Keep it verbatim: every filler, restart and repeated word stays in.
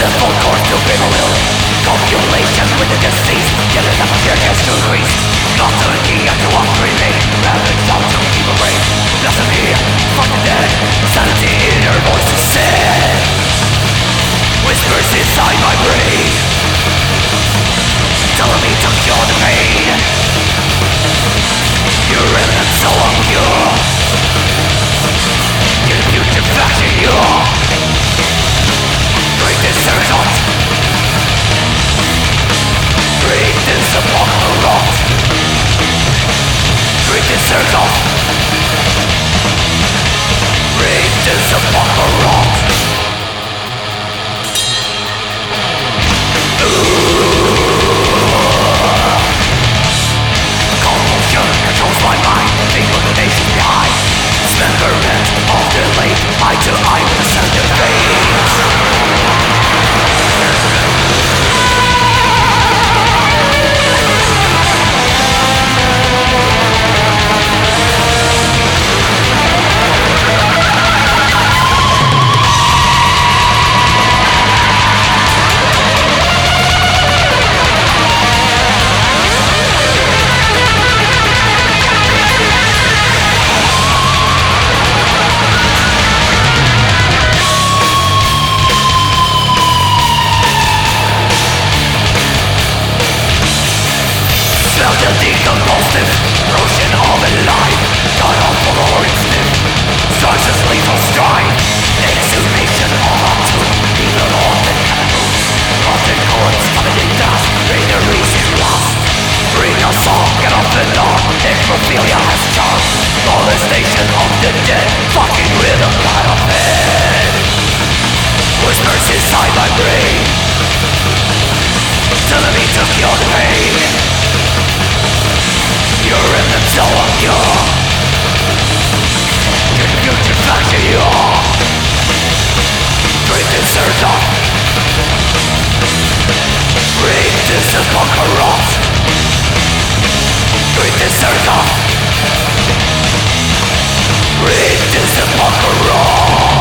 full course to be will. Calculations with the disease, giving up fear gets to increase. Constantly up to walk breathing, rapid thought to keep a brain. Blasphemy, fuck the dead, sanity in her voice is said. Whispers inside my brain, telling me to cure the pain. Your remnants so impure, your future faction you. Break this circle, break this apocalypse. Break this circle, break this apocalypse. Compulsion controls my mind, inclination behind. Dismemberment of the late, eye to eye with a certain face. Smell the decompostive ocean of a life. God awful or instinct, starts as lethal strife. Exhumation of our tomb, evil on the cannibal. Rotten corpse covered in dust, greeneries is lost. Bring us all, get off the lawn, necrophilia has charm. Molestation of the dead, fucking with a lot of head. Whispers inside my brain, telling me to cure the pain. Your remnants so impure, your future faction you. Break this circle, break this apocalypse. Break this circle, break this apocalypse.